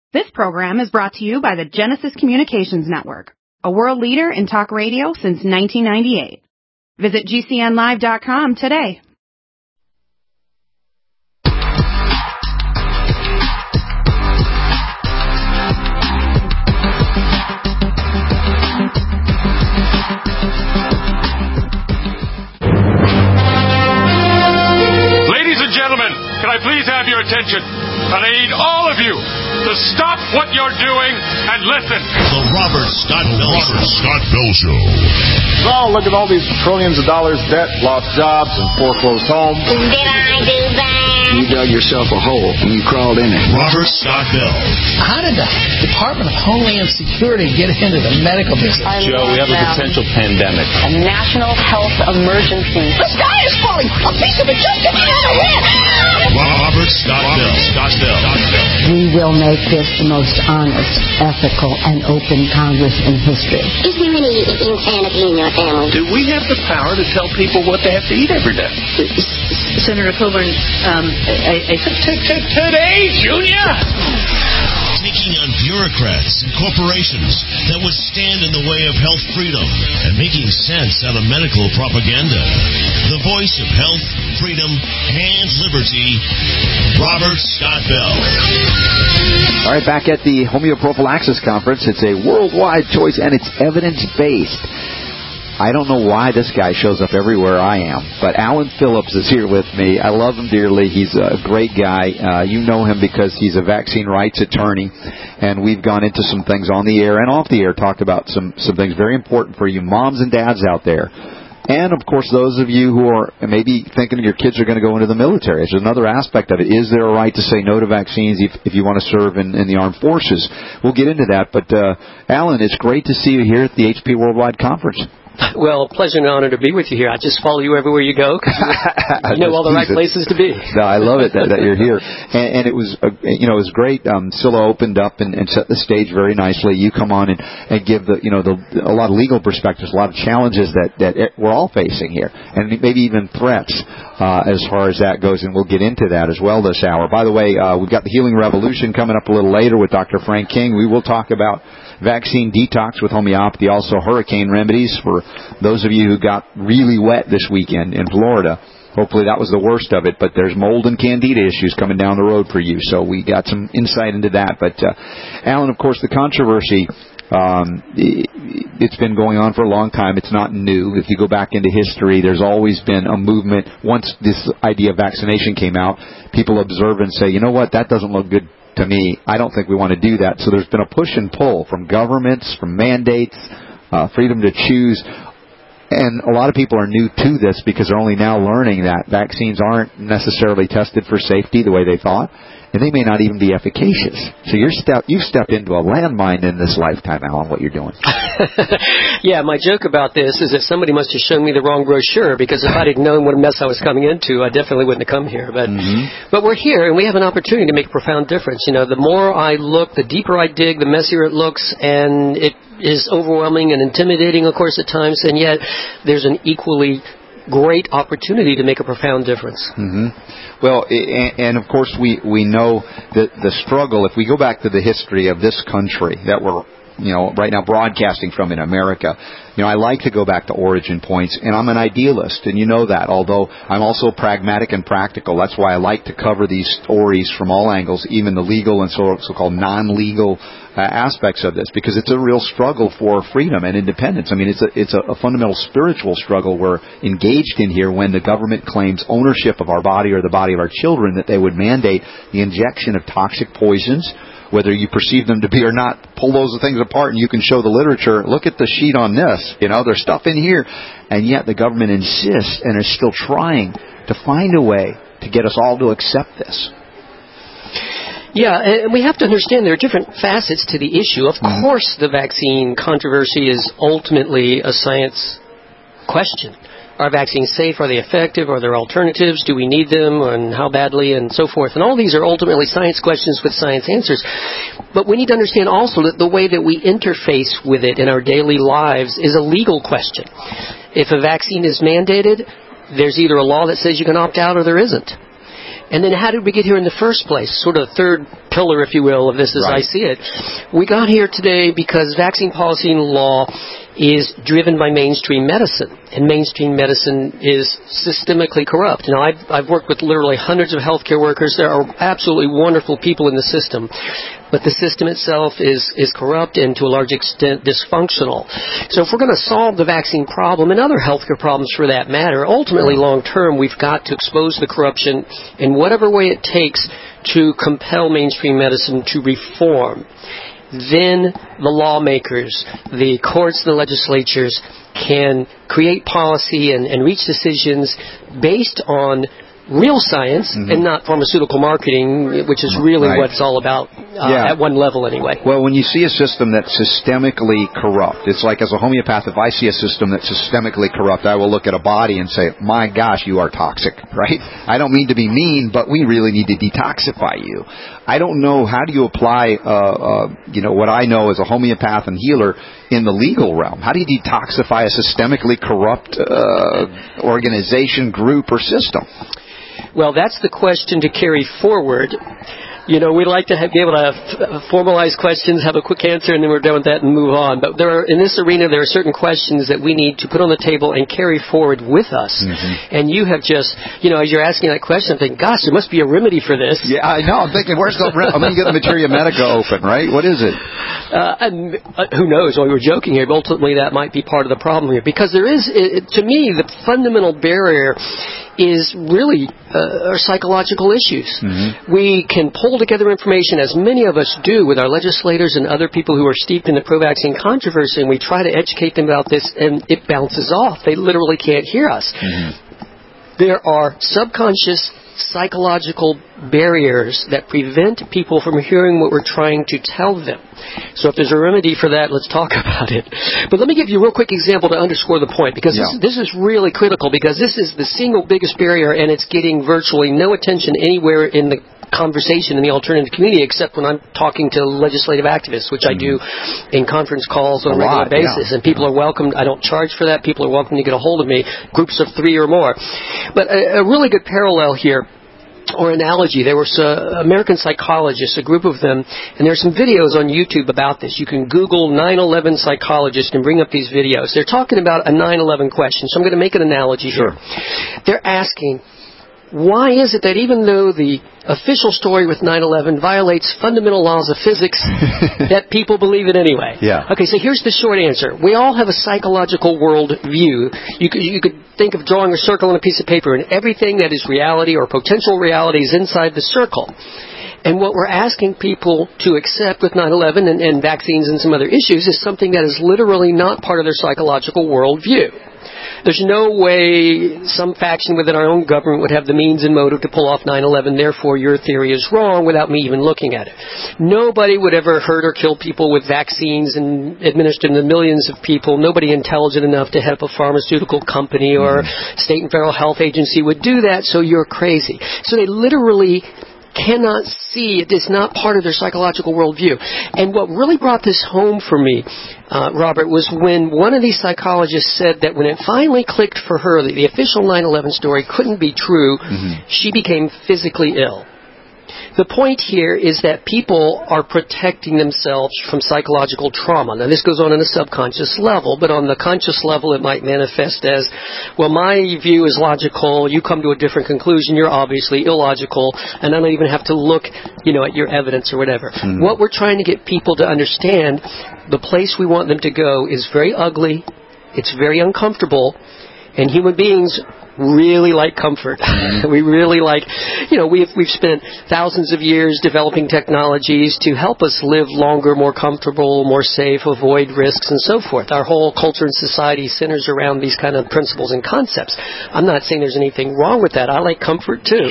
This program is brought to you by the Genesis Communications Network, a world leader in talk radio since 1998. Visit GCNlive.com today. Ladies and gentlemen, can I please have your attention? And I need all of you to stop what you're doing and listen. The Robert Scott Bell Show. Oh, look at all these trillions of dollars debt, lost jobs, and foreclosed homes. Did I do that? You dug yourself a hole and you crawled in it. Robert Scott Bell. How did the Department of Homeland Security get into the medical business? Joe, we have a potential pandemic. A national health emergency. The sky is falling. A piece of it just came out of wind. Robert Scott Bell. We will make this the most honest, ethical, and open Congress in history. Is there any insanity in your family? Do we have the power to tell people what they have to eat every day? Senator Coburn, Today, Junior! Taking on bureaucrats and corporations that would stand in the way of health freedom and making sense out of medical propaganda. The voice of health, freedom, and liberty, Robert Scott Bell. All right, back at the Homeoprophylaxis Conference. It's a worldwide choice, and it's evidence-based. I don't know why this guy shows up everywhere I am, but Alan Phillips is here with me. I love him dearly. He's a great guy. You know him because he's a vaccine rights attorney, and we've gone into some things on the air and off the air, talked about some things very important for you moms and dads out there. And, of course, those of you who are maybe thinking your kids are going to go into the military. There's another aspect of it. Is there a right to say no to vaccines if you want to serve in the armed forces? We'll get into that. But, Alan, it's great to see you here at the HP Worldwide Conference. Well, pleasure and honor to be with you here. I just follow you everywhere you go because you know all the right places to be. No, I love it that you're here. And it was, it was great. Scylla opened up and set the stage very nicely. You come on and give a lot of legal perspectives, a lot of challenges that we're all facing here, and maybe even threats as far as that goes. And we'll get into that as well this hour. By the way, we've got the Healing Revolution coming up a little later with Dr. Frank King. We will talk about vaccine detox with homeopathy, also hurricane remedies for those of you who got really wet this weekend in Florida. Hopefully that was the worst of it, but there's mold and candida issues coming down the road for you, so we got some insight into that. But, Alan, of course, the controversy, it's been going on for a long time. It's not new. If you go back into history, there's always been a movement. Once this idea of vaccination came out, people observe and say, you know what, that doesn't look good to me. I don't think we want to do that. So there's been a push and pull from governments, from mandates, freedom to choose. And a lot of people are new to this because they're only now learning that vaccines aren't necessarily tested for safety the way they thought, and they may not even be efficacious. So you've stepped into a landmine in this lifetime, Alan, what you're doing. Yeah, my joke about this is that somebody must have shown me the wrong brochure, because if I didn't know what a mess I was coming into, I definitely wouldn't have come here. But we're here, and we have an opportunity to make a profound difference. You know, the more I look, the deeper I dig, the messier it looks, and it is overwhelming and intimidating, of course, at times, and yet there's an equally great opportunity to make a profound difference. Well, and of course we know that the struggle, if we go back to the history of this country that we're right now broadcasting from in America, I like to go back to origin points, and I'm an idealist, and you know that, although I'm also pragmatic and practical. That's why I like to cover these stories from all angles, even the legal and so-called non-legal aspects of this, because it's a real struggle for freedom and independence. I mean, it's a fundamental spiritual struggle we're engaged in here when the government claims ownership of our body or the body of our children, that they would mandate the injection of toxic poisons, whether you perceive them to be or not. Pull those things apart and you can show the literature. Look at the sheet on this. There's stuff in here. And yet the government insists and is still trying to find a way to get us all to accept this. Yeah, and we have to understand there are different facets to the issue. Of course, the vaccine controversy is ultimately a science question. Are vaccines safe? Are they effective? Are there alternatives? Do we need them? And how badly? And so forth. And all these are ultimately science questions with science answers. But we need to understand also that the way that we interface with it in our daily lives is a legal question. If a vaccine is mandated, there's either a law that says you can opt out or there isn't. And then how did we get here in the first place? Sort of the third pillar, if you will, of this as I see it. We got here today because vaccine policy and law is driven by mainstream medicine, and mainstream medicine is systemically corrupt. Now, I've worked with literally hundreds of healthcare workers. There are absolutely wonderful people in the system, but the system itself is corrupt and to a large extent dysfunctional. So if we're going to solve the vaccine problem and other healthcare problems for that matter, ultimately long term we've got to expose the corruption in whatever way it takes to compel mainstream medicine to reform. Then the lawmakers, the courts, the legislatures can create policy and reach decisions based on real science and not pharmaceutical marketing, which is really what it's all about at one level anyway. Well, when you see a system that's systemically corrupt, it's like as a homeopath, if I see a system that's systemically corrupt, I will look at a body and say, my gosh, you are toxic, right? I don't mean to be mean, but we really need to detoxify you. I don't know, how do you apply, what I know as a homeopath and healer in the legal realm? How do you detoxify a systemically corrupt organization, group, or system? Well, that's the question to carry forward. We'd like to be able to formalize questions, have a quick answer, and then we're done with that and move on. But in this arena, there are certain questions that we need to put on the table and carry forward with us. And you have just, as you're asking that question, I'm thinking, gosh, there must be a remedy for this. Yeah, I know. I'm thinking, I'm going to get the Materia Medica open, right? What is it? Who knows? Well, we were joking here, but ultimately that might be part of the problem here. Because there is, to me, the fundamental barrier is really our psychological issues. We can pull together information, as many of us do, with our legislators and other people who are steeped in the pro-vaccine controversy, and we try to educate them about this, and it bounces off. They literally can't hear us. There are subconscious psychological barriers that prevent people from hearing what we're trying to tell them. So if there's a remedy for that, let's talk about it. But let me give you a real quick example to underscore the point, because this is really critical, because this is the single biggest barrier, and it's getting virtually no attention anywhere in the conversation in the alternative community, except when I'm talking to legislative activists, which I do in conference calls on a regular basis. And people are welcome. I don't charge for that. People are welcome to get a hold of me, groups of 3 or more. But a really good parallel here, or analogy, there was American psychologists, a group of them, and there's some videos on YouTube about this. You can Google 9/11 psychologists and bring up these videos. They're talking about a 9/11 question, so I'm going to make an analogy here. They're asking, why is it that even though the official story with 9/11 violates fundamental laws of physics, that people believe it anyway? Okay, so here's the short answer. We all have a psychological world view. You could think of drawing a circle on a piece of paper, and everything that is reality or potential reality is inside the circle. And what we're asking people to accept with 9/11 and vaccines and some other issues is something that is literally not part of their psychological worldview. There's no way some faction within our own government would have the means and motive to pull off 9/11, therefore your theory is wrong, without me even looking at it. Nobody would ever hurt or kill people with vaccines and administer them to millions of people. Nobody intelligent enough to head up a pharmaceutical company or state and federal health agency would do that, so you're crazy. So they literally cannot see it. It's not part of their psychological worldview. And what really brought this home for me, Robert, was when one of these psychologists said that when it finally clicked for her that the official 9/11 story couldn't be true, she became physically ill. The point here is that people are protecting themselves from psychological trauma. Now, this goes on a subconscious level, but on the conscious level, it might manifest as, well, my view is logical, you come to a different conclusion, you're obviously illogical, and I don't even have to look, at your evidence or whatever. What we're trying to get people to understand, the place we want them to go is very ugly, it's very uncomfortable, and human beings really like comfort. We really like, we've spent thousands of years developing technologies to help us live longer, more comfortable, more safe, avoid risks, and so forth. Our whole culture and society centers around these kind of principles and concepts. I'm not saying there's anything wrong with that. I like comfort too.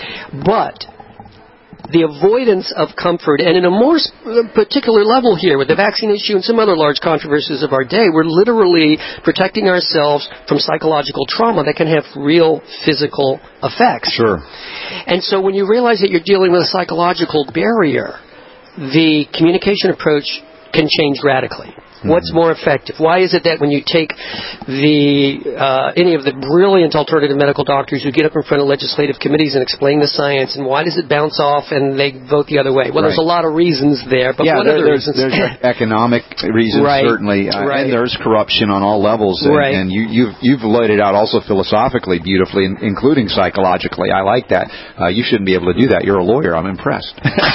But the avoidance of comfort, and in a more particular level here with the vaccine issue and some other large controversies of our day, we're literally protecting ourselves from psychological trauma that can have real physical effects. And so when you realize that you're dealing with a psychological barrier, the communication approach can change radically? What's more effective? Why is it that when you take any of the brilliant alternative medical doctors who get up in front of legislative committees and explain the science, and why does it bounce off and they vote the other way? Well, there's a lot of reasons there, but what other reasons? There's economic reasons, certainly, and there's corruption on all levels, and you've laid it out also philosophically beautifully, including psychologically. I like that. You shouldn't be able to do that. You're a lawyer. I'm impressed.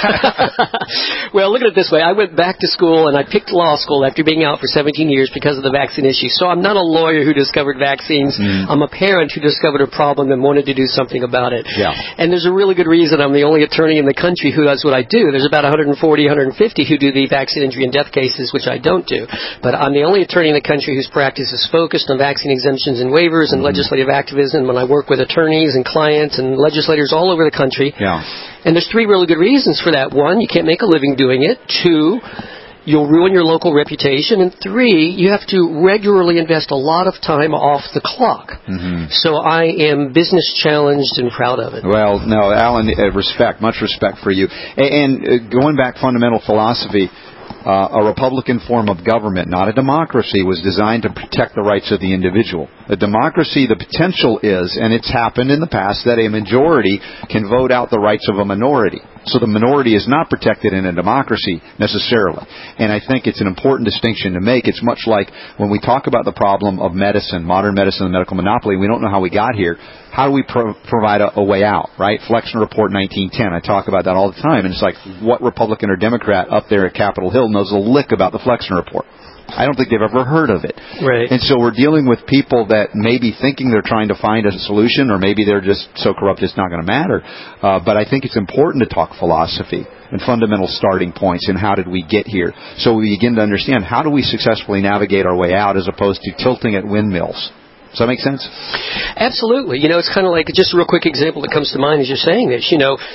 Well, look at it this way. I went back to school, and I picked law school after being out for 17 years because of the vaccine issue. So I'm not a lawyer who discovered vaccines. I'm a parent who discovered a problem and wanted to do something about it. Yeah. And there's a really good reason I'm the only attorney in the country who does what I do. There's about 140, 150 who do the vaccine injury and death cases, which I don't do. But I'm the only attorney in the country whose practice is focused on vaccine exemptions and waivers and legislative activism, and I work with attorneys and clients and legislators all over the country. Yeah. And there's 3 really good reasons for that. 1, you can't make a living doing it. 2, you'll ruin your local reputation. And 3, you have to regularly invest a lot of time off the clock. So I am business challenged and proud of it. Well, no, Alan, much respect for you. And going back fundamental philosophy, a Republican form of government, not a democracy, was designed to protect the rights of the individual. A democracy, the potential is, and it's happened in the past, that a majority can vote out the rights of a minority. So the minority is not protected in a democracy necessarily. And I think it's an important distinction to make. It's much like when we talk about the problem of medicine, modern medicine, and medical monopoly, we don't know how we got here. How do we provide a way out, right? Flexner Report 1910. I talk about that all the time. And it's like, what Republican or Democrat up there at Capitol Hill knows a lick about the Flexner Report? I don't think they've ever heard of it. Right. And so we're dealing with people that may be thinking they're trying to find a solution, or maybe they're just so corrupt it's not going to matter. But I think it's important to talk philosophy and fundamental starting points and how did we get here. So we begin to understand how do we successfully navigate our way out as opposed to tilting at windmills. Does that make sense? Absolutely. It's kind of like, just a real quick example that comes to mind as you're saying this.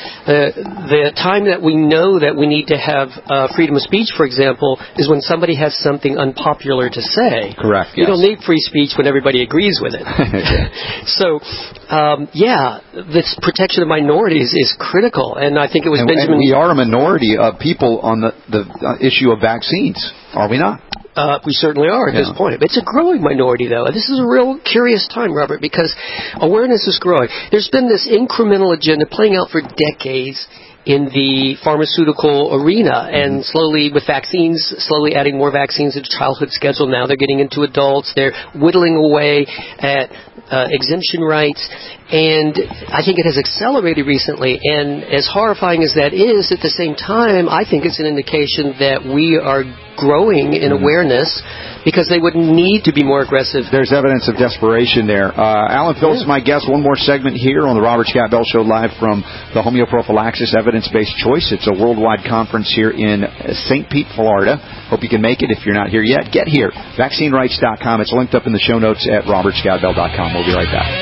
The time that we know that we need to have freedom of speech, for example, is when somebody has something unpopular to say. Correct. You don't need free speech when everybody agrees with it. So, this protection of minorities is critical, and I think it was Benjamin... And we are a minority of people on the issue of vaccines, are we not? We certainly are at this point. It's a growing minority, though. This is a real curious time, Robert, because awareness is growing. There's been this incremental agenda playing out for decades in the pharmaceutical arena, and slowly with vaccines, slowly adding more vaccines to the childhood schedule. Now they're getting into adults. They're whittling away at exemption rights, and I think it has accelerated recently. And as horrifying as that is, at the same time, I think it's an indication that we are growing in awareness, because they would need to be more aggressive. There's evidence of desperation there. Alan Phillips is my guest. One more segment here on the Robert Scott Bell Show, live from the Homeoprophylaxis Evidence-Based Choice. It's a worldwide conference here in St. Pete, Florida. Hope you can make it. If you're not here yet, get here. VaccineRights.com. It's linked up in the show notes at RobertScottBell.com. We'll be right back.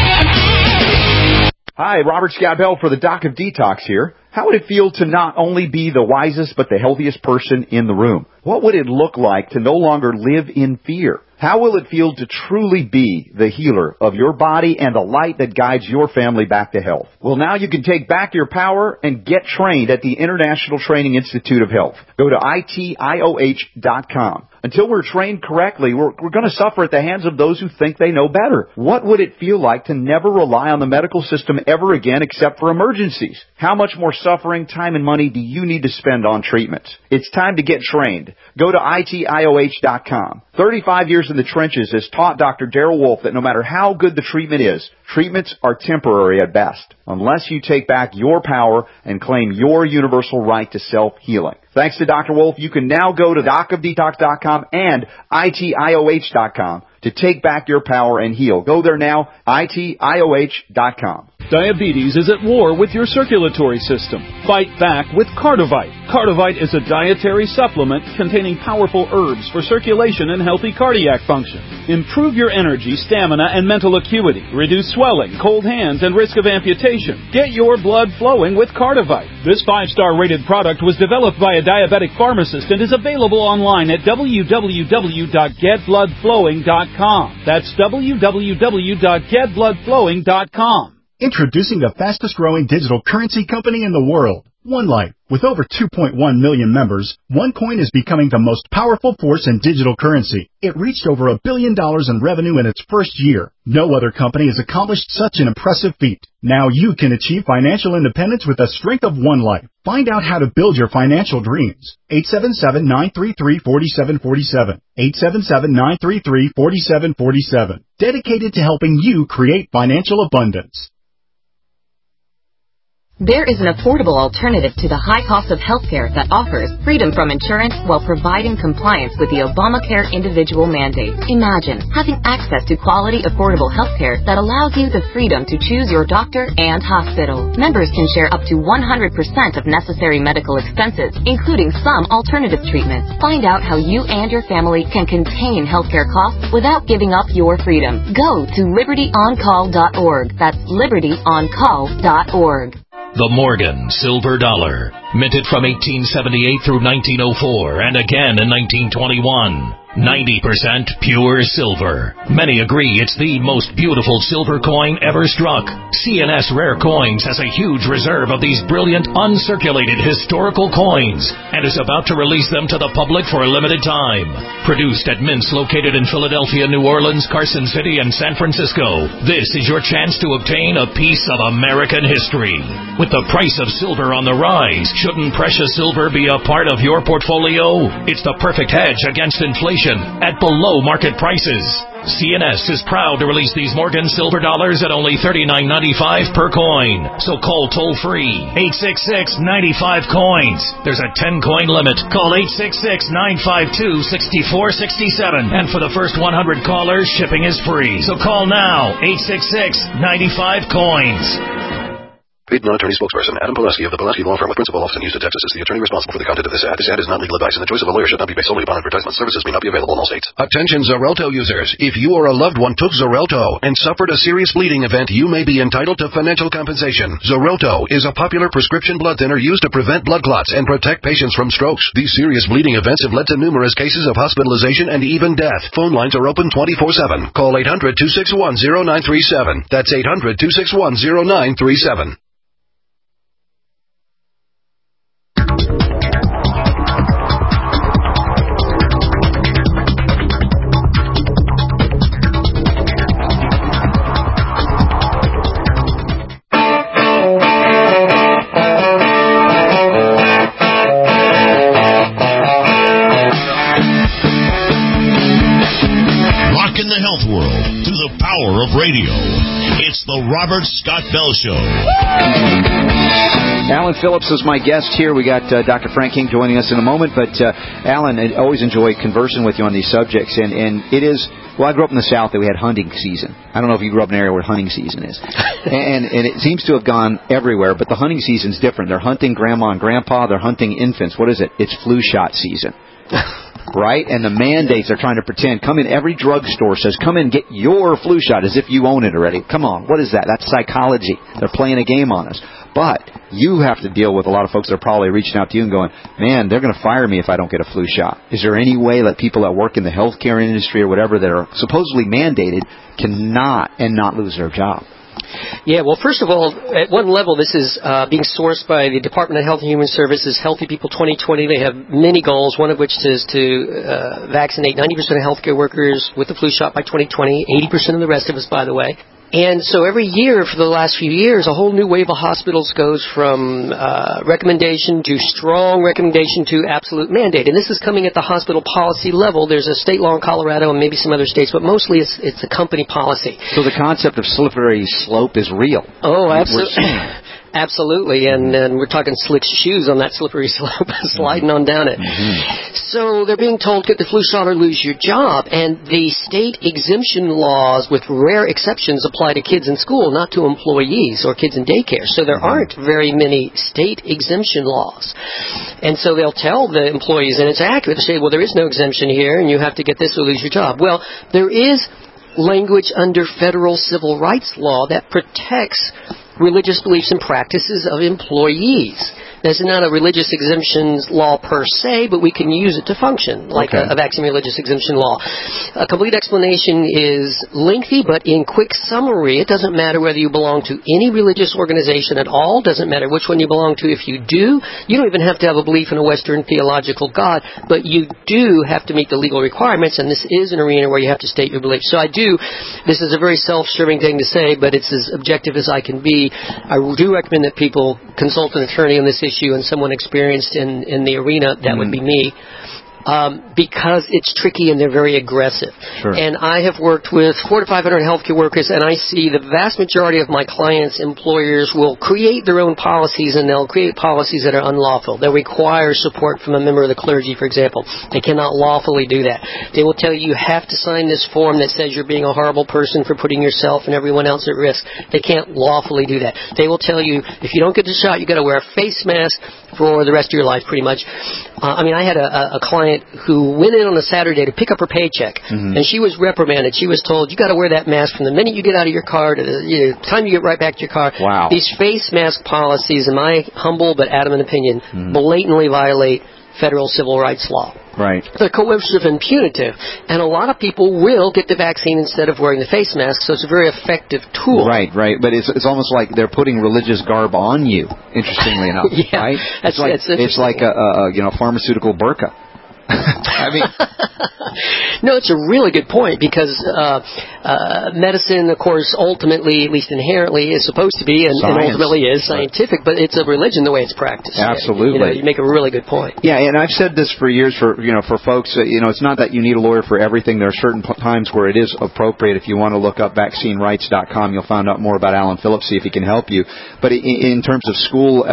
Hi, Robert Scott Bell for the Doc of Detox here. How would it feel to not only be the wisest but the healthiest person in the room? What would it look like to no longer live in fear? How will it feel to truly be the healer of your body and the light that guides your family back to health? Well, now you can take back your power and get trained at the International Training Institute of Health. Go to ITIOH.com. Until we're trained correctly, we're going to suffer at the hands of those who think they know better. What would it feel like to never rely on the medical system ever again except for emergencies? How much more suffering, time, and money do you need to spend on treatments? It's time to get trained. Go to ITIOH.com. 35 years in the trenches has taught Dr. Darrell Wolfe that no matter how good the treatment is, treatments are temporary at best, unless you take back your power and claim your universal right to self-healing. Thanks to Dr. Wolfe, you can now go to docofdetox.com and ITIOH.com to take back your power and heal. Go there now, ITIOH.com. Diabetes is at war with your circulatory system. Fight back with Cardivite. Cardivite is a dietary supplement containing powerful herbs for circulation and healthy cardiac function. Improve your energy, stamina, and mental acuity. Reduce swelling, cold hands, and risk of amputation. Get your blood flowing with Cardivite. This 5-star rated product was developed by a diabetic pharmacist and is available online at www.getbloodflowing.com. That's www.getbloodflowing.com. Introducing the fastest growing digital currency company in the world, OneLife. With over 2.1 million members, OneCoin is becoming the most powerful force in digital currency. It reached over $1 billion in revenue in its first year. No other company has accomplished such an impressive feat. Now you can achieve financial independence with the strength of OneLife. Find out how to build your financial dreams. 877-933-4747. 877-933-4747. Dedicated to helping you create financial abundance. There is an affordable alternative to the high cost of healthcare that offers freedom from insurance while providing compliance with the Obamacare individual mandate. Imagine having access to quality, affordable healthcare that allows you the freedom to choose your doctor and hospital. Members can share up to 100% of necessary medical expenses, including some alternative treatments. Find out how you and your family can contain healthcare costs without giving up your freedom. Go to libertyoncall.org. That's libertyoncall.org. The Morgan Silver Dollar, minted from 1878 through 1904 and again in 1921. 90% pure silver. Many agree it's the most beautiful silver coin ever struck. CNS Rare Coins has a huge reserve of these brilliant, uncirculated historical coins and is about to release them to the public for a limited time. Produced at mints located in Philadelphia, New Orleans, Carson City, and San Francisco, this is your chance to obtain a piece of American history. With the price of silver on the rise, shouldn't precious silver be a part of your portfolio? It's the perfect hedge against inflation at below market prices. CNS is proud to release these Morgan Silver Dollars at only $39.95 per coin. So call toll-free 866-95-COINS. There's a 10-coin limit. Call 866-952-6467. And for the first 100 callers, shipping is free. So call now, 866-95-COINS. Paid non-attorney spokesperson Adam Pileski of the Pileski Law Firm with principal office in Houston, Texas is the attorney responsible for the content of this ad. This ad is not legal advice, and the choice of a lawyer should not be based solely upon advertisement. Services may not be available in all states. Attention Xarelto users. If you or a loved one took Xarelto and suffered a serious bleeding event, you may be entitled to financial compensation. Xarelto is a popular prescription blood thinner used to prevent blood clots and protect patients from strokes. These serious bleeding events have led to numerous cases of hospitalization and even death. Phone lines are open 24/7. Call 800-261-0937. That's 800-261-0937. Of radio. It's the Robert Scott Bell Show. Alan Phillips is my guest here. We got Dr. Frank King joining us in a moment. But, Alan, I always enjoy conversing with you on these subjects. And it is, well, I grew up in the South that we had hunting season. I don't know if you grew up in an area where hunting season is. and it seems to have gone everywhere. But the hunting season's different. They're hunting grandma and grandpa. They're hunting infants. What is it? It's flu shot season. Right? And the mandates are trying to pretend. Come in, every drugstore says, come in, get your flu shot as if you own it already. Come on, what is that? That's psychology. They're playing a game on us. But you have to deal with a lot of folks that are probably reaching out to you and going, man, they're going to fire me if I don't get a flu shot. Is there any way that people that work in the healthcare industry or whatever that are supposedly mandated cannot and not lose their job? Yeah, well, first of all, at one level, this is being sourced by the Department of Health and Human Services, Healthy People 2020. They have many goals, one of which is to vaccinate 90% of healthcare workers with the flu shot by 2020, 80% of the rest of us, by the way. And so every year for the last few years, a whole new wave of hospitals goes from recommendation to strong recommendation to absolute mandate. And this is coming at the hospital policy level. There's a state law in Colorado and maybe some other states, but mostly it's a company policy. So the concept of slippery slope is real. Oh, absolutely. Absolutely, and we're talking slick shoes on that slippery slope, sliding on down it. Mm-hmm. So they're being told, get the flu shot or lose your job, and the state exemption laws, with rare exceptions, apply to kids in school, not to employees or kids in daycare. So there aren't very many state exemption laws. And so they'll tell the employees, and it's accurate to say, well, there is no exemption here, and you have to get this or lose your job. Well, there is language under federal civil rights law that protects religious beliefs and practices of employees. This is not a religious exemptions law per se, but we can use it to function like a vaccine religious exemption law. A complete explanation is lengthy, but in quick summary, it doesn't matter whether you belong to any religious organization at all, doesn't matter which one you belong to. If you do, you don't even have to have a belief in a Western theological God, but you do have to meet the legal requirements, and this is an arena where you have to state your beliefs. So this is a very self-serving thing to say, but it's as objective as I can be. I do recommend that people consult an attorney on this issue and someone experienced in the arena. That would be me. Because it's tricky and they're very aggressive. Sure. And I have worked with 400 to 500 healthcare workers, and I see the vast majority of my clients' employers will create their own policies, and they'll create policies that are unlawful. They'll require support from a member of the clergy, for example. They cannot lawfully do that. They will tell you have to sign this form that says you're being a horrible person for putting yourself and everyone else at risk. They can't lawfully do that. They will tell you if you don't get the shot, you've got to wear a face mask for the rest of your life, pretty much. I had a client who went in on a Saturday to pick up her paycheck, and she was reprimanded. She was told, you got to wear that mask from the minute you get out of your car to the time you get right back to your car. Wow. These face mask policies, in my humble but adamant opinion, blatantly violate federal civil rights law. Right. They're coercive and punitive, and a lot of people will get the vaccine instead of wearing the face mask, so it's a very effective tool. Right, but it's almost like they're putting religious garb on you, interestingly enough, right? It's like a pharmaceutical burqa. I mean, no, it's a really good point because medicine, of course, ultimately, at least inherently, is supposed to be and ultimately is scientific, but it's a religion the way it's practiced. Absolutely, you make a really good point. Yeah, and I've said this for years for folks. It's not that you need a lawyer for everything. There are certain times where it is appropriate. If you want to look up vaccinerights.com, you'll find out more about Alan Phillips, see if he can help you. But in terms of school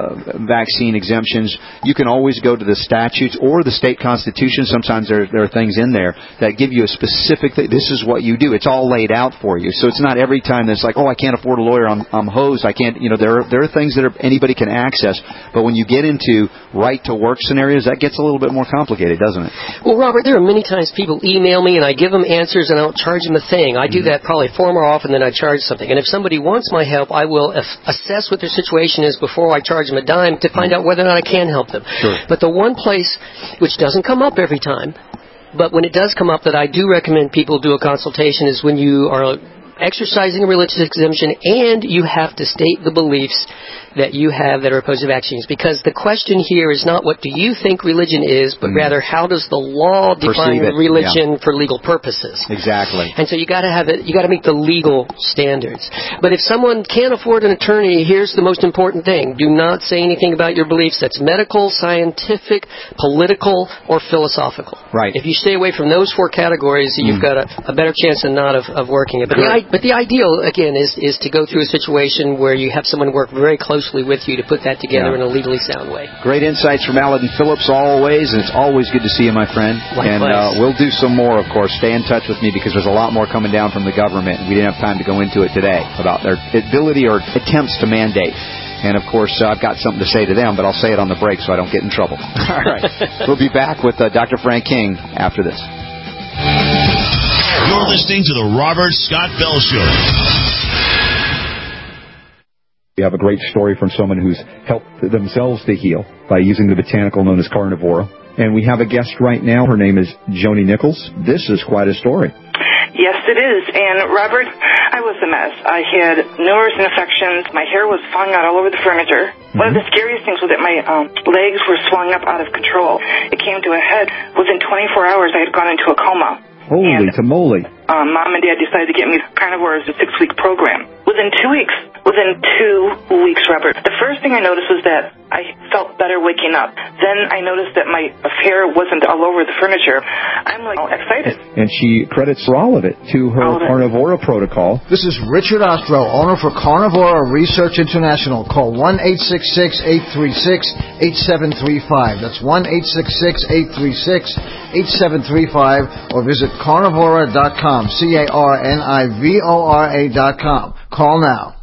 vaccine exemptions, you can always go to the statutes or the state Constitution. Sometimes there are things in there that give you a specific thing. This is what you do. It's all laid out for you. So it's not every time that's like, I can't afford a lawyer. I'm hosed. I can't. There are things that anybody can access. But when you get into right to work scenarios, that gets a little bit more complicated, doesn't it? Well, Robert, there are many times people email me and I give them answers and I don't charge them a thing. I do that probably far more often than I charge something. And if somebody wants my help, I will assess what their situation is before I charge them a dime to find out whether or not I can help them. Sure. But the one place which doesn't come up every time, but when it does come up that I do recommend people do a consultation is when you are exercising a religious exemption and you have to state the beliefs that you have that are opposed to vaccines. Because the question here is not what do you think religion is, but rather how does the law define religion for legal purposes. Exactly. And so you got to have it. You got to meet the legal standards. But if someone can't afford an attorney, here's the most important thing: do not say anything about your beliefs that's medical, scientific, political, or philosophical. Right. If you stay away from those four categories, you've got a better chance than not of working it. But the ideal, again, is to go through a situation where you have someone work very closely with you to put that together in a legally sound way. Great insights from Alan Phillips always, and it's always good to see you, my friend. Likewise. And we'll do some more, of course. Stay in touch with me because there's a lot more coming down from the government. We didn't have time to go into it today about their ability or attempts to mandate. And, of course, I've got something to say to them, but I'll say it on the break so I don't get in trouble. All right. We'll be back with Dr. Frank King after this. You're listening to the Robert Scott Bell Show. We have a great story from someone who's helped themselves to heal by using the botanical known as Carnivora. And we have a guest right now. Her name is Joni Nichols. This is quite a story. Yes, it is. And, Robert, I was a mess. I had numerous infections. My hair was falling out all over the furniture. One of the scariest things was that my legs were swelling up out of control. It came to a head. Within 24 hours, I had gone into a coma. Holy tamale. Mom and Dad decided to get me Carnivora as a 6-week program. Within 2 weeks, Robert, the first thing I noticed was that I felt better waking up. Then I noticed that my hair wasn't all over the furniture. I'm excited. And she credits all of it to her Carnivora protocol. This is Richard Ostro, owner for Carnivora Research International. Call 1-866-836-8735. That's 1-866-836-8735 or visit carnivora.com. carnivora.com. Call now.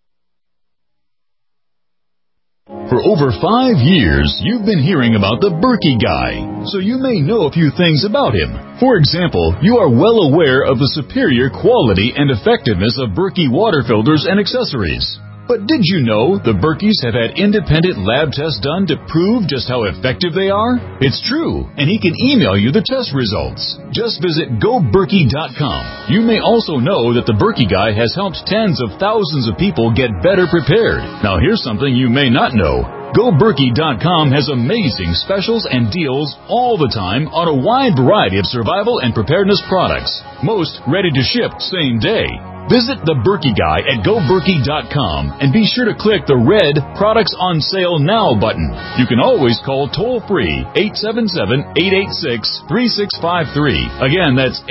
For over 5 years, you've been hearing about the Berkey guy, so you may know a few things about him. For example, you are well aware of the superior quality and effectiveness of Berkey water filters and accessories. But did you know the Berkeys have had independent lab tests done to prove just how effective they are? It's true, and he can email you the test results. Just visit GoBerkey.com. You may also know that the Berkey Guy has helped tens of thousands of people get better prepared. Now here's something you may not know. GoBerkey.com has amazing specials and deals all the time on a wide variety of survival and preparedness products. Most ready to ship same day. Visit the Berkey Guy at GoBerkey.com and be sure to click the red Products on Sale Now button. You can always call toll-free 877-886-3653. Again, that's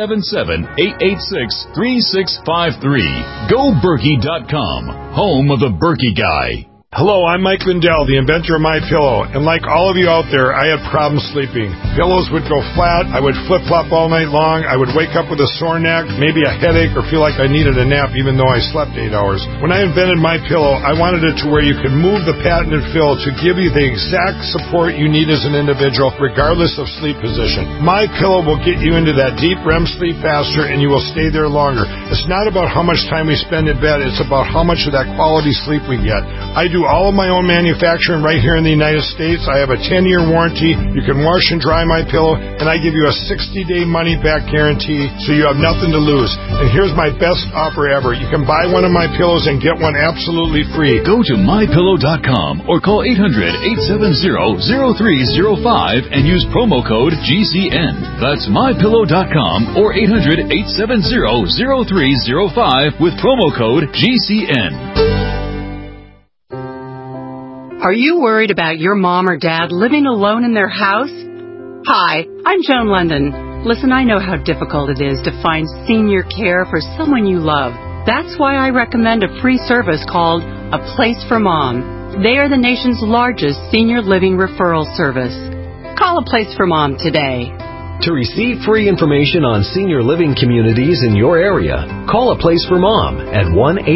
877-886-3653. GoBerkey.com, home of the Berkey Guy. Hello, I'm Mike Lindell, the inventor of MyPillow, and like all of you out there, I had problems sleeping. Pillows would go flat, I would flip-flop all night long, I would wake up with a sore neck, maybe a headache, or feel like I needed a nap even though I slept 8 hours. When I invented MyPillow, I wanted it to where you could move the patented fill to give you the exact support you need as an individual, regardless of sleep position. MyPillow will get you into that deep REM sleep faster, and you will stay there longer. It's not about how much time we spend in bed, it's about how much of that quality sleep we get. I do all of my own manufacturing right here in the United States. I have a 10-year warranty. You can wash and dry my pillow, and I give you a 60-day money-back guarantee, so you have nothing to lose. And here's my best offer ever. You can buy one of my pillows and get one absolutely free. Go to MyPillow.com or call 800-870-0305 and use promo code GCN. That's MyPillow.com or 800-870-0305 with promo code GCN. Are you worried about your mom or dad living alone in their house? Hi, I'm Joan London. Listen, I know how difficult it is to find senior care for someone you love. That's why I recommend a free service called A Place for Mom. They are the nation's largest senior living referral service. Call A Place for Mom today. To receive free information on senior living communities in your area, call A Place for Mom at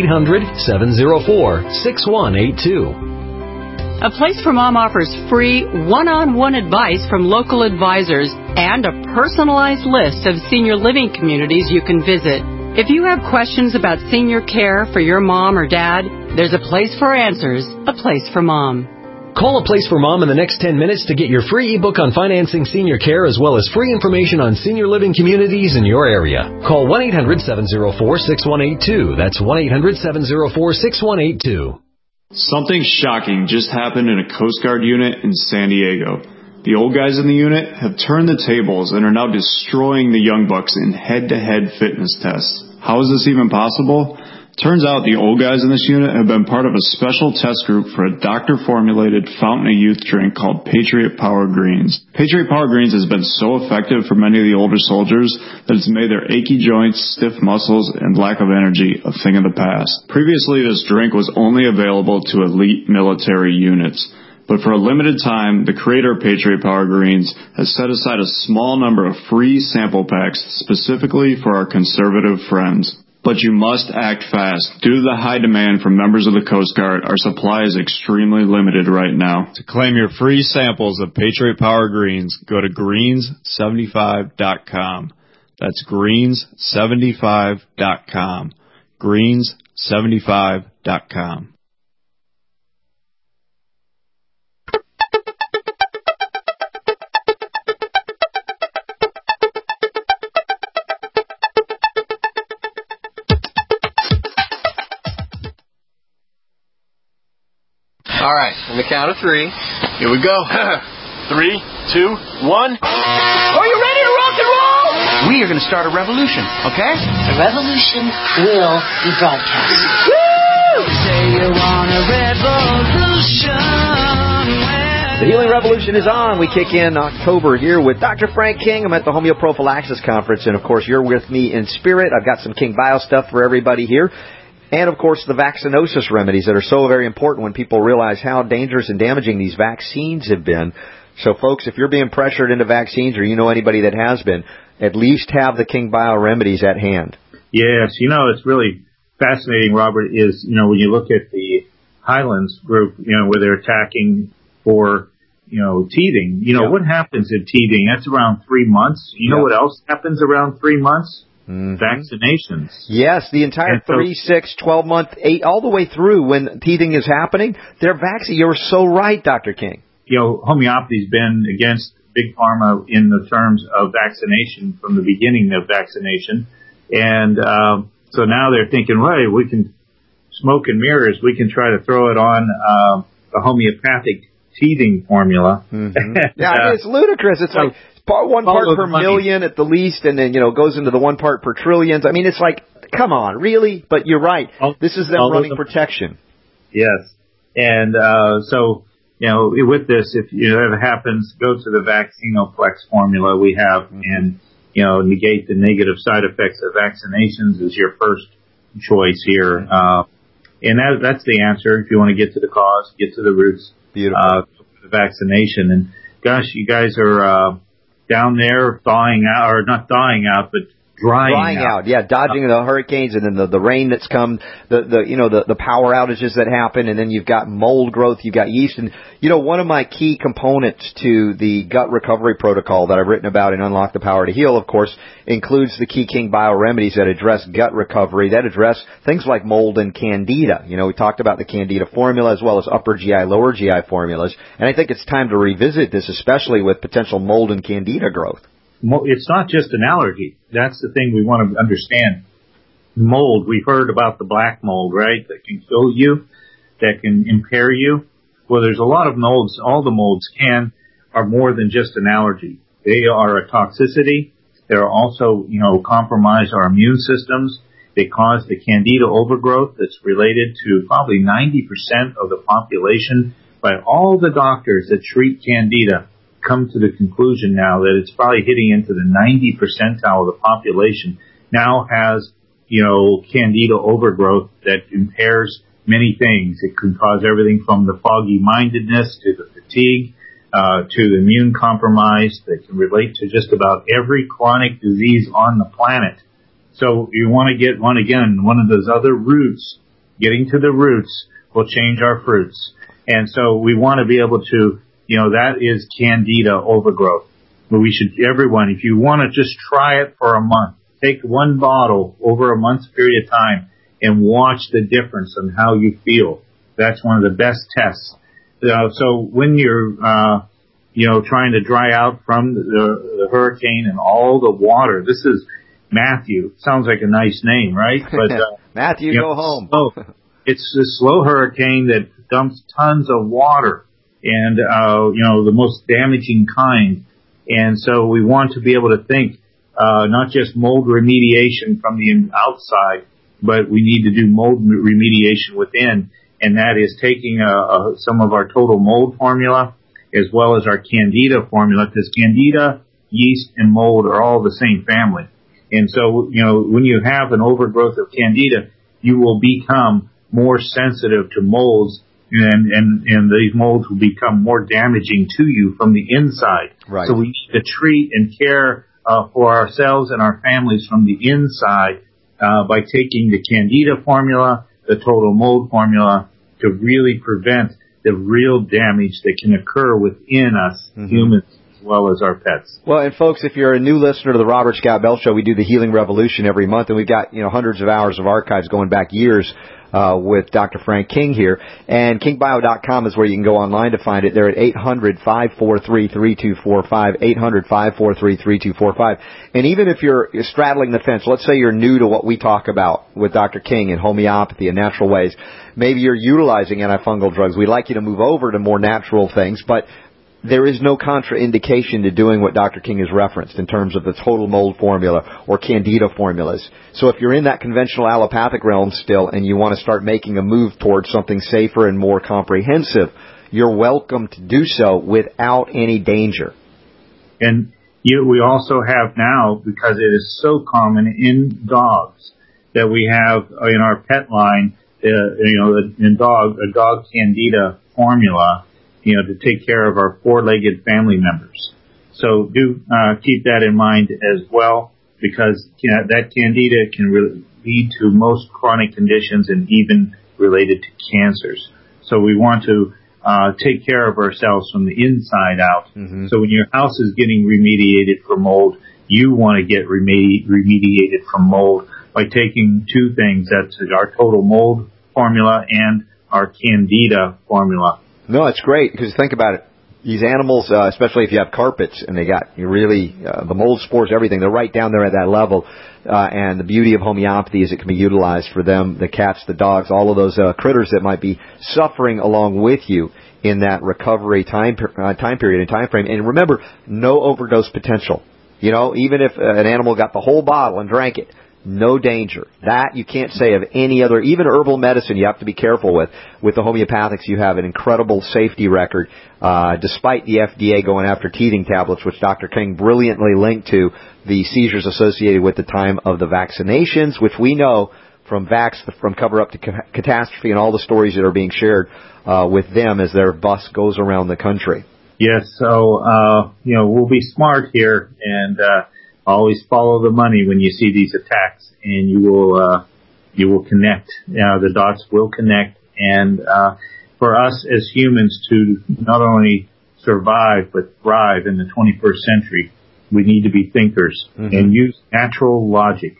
1-800-704-6182. A Place for Mom offers free one-on-one advice from local advisors and a personalized list of senior living communities you can visit. If you have questions about senior care for your mom or dad, there's a place for answers, A Place for Mom. Call A Place for Mom in the next 10 minutes to get your free ebook on financing senior care as well as free information on senior living communities in your area. Call 1-800-704-6182. That's 1-800-704-6182. Something shocking just happened in a Coast Guard unit in San Diego. The old guys in the unit have turned the tables and are now destroying the young bucks in head-to-head fitness tests. How is this even possible? Turns out the old guys in this unit have been part of a special test group for a doctor-formulated fountain of youth drink called Patriot Power Greens. Patriot Power Greens has been so effective for many of the older soldiers that it's made their achy joints, stiff muscles, and lack of energy a thing of the past. Previously, this drink was only available to elite military units. But for a limited time, the creator of Patriot Power Greens has set aside a small number of free sample packs specifically for our conservative friends. But you must act fast. Due to the high demand from members of the Coast Guard, our supply is extremely limited right now. To claim your free samples of Patriot Power Greens, go to greens75.com. That's greens75.com. greens75.com. All right, on the count of three, here we go. 3, 2, 1. Are you ready to rock and roll? We are going to start a revolution, okay? The revolution will be broadcast. Woo! Say you want a revolution. The Healing Revolution is on. We kick in October here with Dr. Frank King. I'm at the Homeoprophylaxis Conference, and of course, you're with me in spirit. I've got some King Bio stuff for everybody here. And, of course, the vaccinosis remedies that are so very important when people realize how dangerous and damaging these vaccines have been. So, folks, if you're being pressured into vaccines or you know anybody that has been, at least have the King Bio remedies at hand. Yes. You know, it's really fascinating, Robert, is, you know, when you look at the Highlands group, you know, where they're attacking for, you know, teething. You know, what happens in teething? That's around 3 months. You know what else happens around 3 months? vaccinations. Yes, the entire 3, 6, 12 month, 8, all the way through when teething is happening, they're vaccinated. You're so right, Dr. King. Homeopathy's been against Big Pharma in the terms of vaccination from the beginning of vaccination. And so now they're thinking, well, we can smoke and mirrors. We can try to throw it on the homeopathic teething formula. It's ludicrous. It's like one part per million at the least, and then, goes into the 1 part per trillions. I mean, it's like, come on, really? But you're right. This is them running protection. Yes. And so, with this, if it happens, go to the Vaccinoplex formula we have and, negate the negative side effects of vaccinations is your first choice here. And that's the answer. If you want to get to the cause, get to the roots. Beautiful. The vaccination. And gosh, you guys are down there thawing out, or not thawing out, but drying out. Yeah, dodging the hurricanes and then the rain that's come, the power outages that happen, and then you've got mold growth, you've got yeast. And, one of my key components to the gut recovery protocol that I've written about in Unlock the Power to Heal, of course, includes the Key King bioremedies that address gut recovery, that address things like mold and candida. We talked about the candida formula as well as upper GI, lower GI formulas. And I think it's time to revisit this, especially with potential mold and candida growth. It's not just an allergy. That's the thing we want to understand. Mold, we've heard about the black mold, right? That can kill you, that can impair you. Well, there's a lot of molds. All the molds are more than just an allergy. They are a toxicity. They're also, compromise our immune systems. They cause the candida overgrowth that's related to probably 90% of the population. By all the doctors that treat candida come to the conclusion now that it's probably hitting into the 90 percentile of the population now has, candida overgrowth that impairs many things. It can cause everything from the foggy-mindedness to the fatigue, to the immune compromise that can relate to just about every chronic disease on the planet. So you want to get one of those other roots. Getting to the roots will change our fruits. And so we want to be able to, that is candida overgrowth. But everyone, if you want to just try it for a month, take one bottle over a month's period of time and watch the difference on how you feel. That's one of the best tests. So when you're, trying to dry out from the hurricane and all the water, this is Matthew. Sounds like a nice name, right? But Matthew, go home. It's a slow hurricane that dumps tons of water and, the most damaging kind. And so we want to be able to think, not just mold remediation from the outside, but we need to do mold remediation within. And that is taking some of our total mold formula as well as our candida formula, because candida, yeast, and mold are all the same family. And so, when you have an overgrowth of candida, you will become more sensitive to molds, and these molds will become more damaging to you from the inside. Right. So we need to treat and care for ourselves and our families from the inside by taking the candida formula, the total mold formula, to really prevent the real damage that can occur within us, humans, as well as our pets. Well, and folks, if you're a new listener to the Robert Scott Bell Show, we do the Healing Revolution every month, and we've got, hundreds of hours of archives going back years with Dr. Frank King here. And kingbio.com is where you can go online to find it. They're at 800-543-3245, 800-543-3245. And even if you're straddling the fence, let's say you're new to what we talk about with Dr. King and homeopathy and natural ways, maybe you're utilizing antifungal drugs. We'd like you to move over to more natural things, but there is no contraindication to doing what Dr. King has referenced in terms of the total mold formula or candida formulas. So if you're in that conventional allopathic realm still and you want to start making a move towards something safer and more comprehensive, you're welcome to do so without any danger. And we also have now, because it is so common in dogs, that we have in our pet line, a dog candida formula, to take care of our four-legged family members. So do keep that in mind as well, because that candida can lead to most chronic conditions and even related to cancers. So we want to take care of ourselves from the inside out. So when your house is getting remediated for mold, you want to get remediated from mold by taking two things. That's our Total Mold formula and our Candida formula. No, it's great because think about it. These animals, especially if you have carpets and they got the mold spores, everything, they're right down there at that level. And the beauty of homeopathy is it can be utilized for them, the cats, the dogs, all of those critters that might be suffering along with you in that recovery time period and time frame. And remember, no overdose potential. Even if an animal got the whole bottle and drank it, no danger. That you can't say of any other, even herbal medicine you have to be careful with. With the homeopathics, you have an incredible safety record, despite the FDA going after teething tablets, which Dr. King brilliantly linked to the seizures associated with the time of the vaccinations, which we know from Cover Up to Catastrophe and all the stories that are being shared with them as their bus goes around the country. Yes, so, we'll be smart here and always follow the money when you see these attacks, and you will connect. The dots will connect, and for us as humans to not only survive but thrive in the 21st century, we need to be thinkers and use natural logic.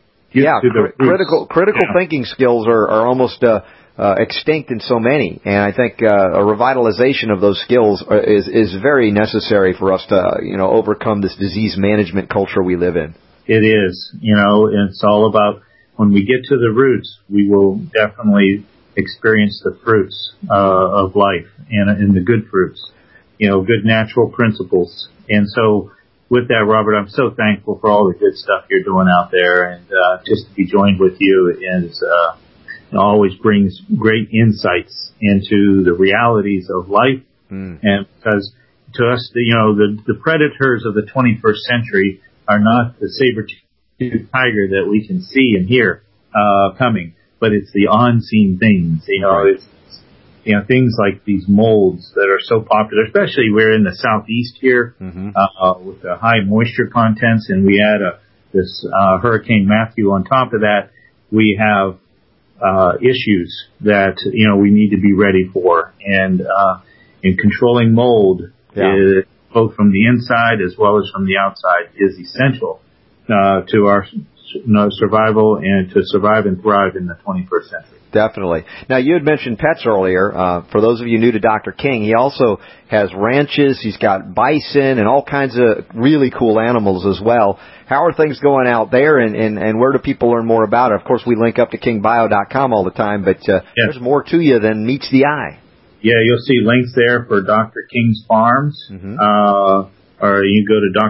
Critical thinking skills are almost extinct in so many, and I think a revitalization of those skills is very necessary for us to overcome this disease management culture we live in. It is, and it's all about when we get to the roots, we will definitely experience the fruits of life and the good fruits, good natural principles. And so with that, Robert, I'm so thankful for all the good stuff you're doing out there, and just to be joined with you is always brings great insights into the realities of life. And because to us, the predators of the 21st century are not the saber-toothed tiger that we can see and hear coming, but it's the unseen things. It's things like these molds that are so popular, especially we're in the southeast here with the high moisture contents, and we add this Hurricane Matthew on top of that. We have issues that we need to be ready for, and in controlling mold, both from the inside as well as from the outside, is essential to our survival and to survive and thrive in the 21st century. Definitely. Now, you had mentioned pets earlier. For those of you new to Dr. King, he also has ranches. He's got bison and all kinds of really cool animals as well. How are things going out there, and where do people learn more about it? Of course, we link up to kingbio.com all the time, but there's more to you than meets the eye. Yeah, you'll see links there for Dr. King's Farms, or you go to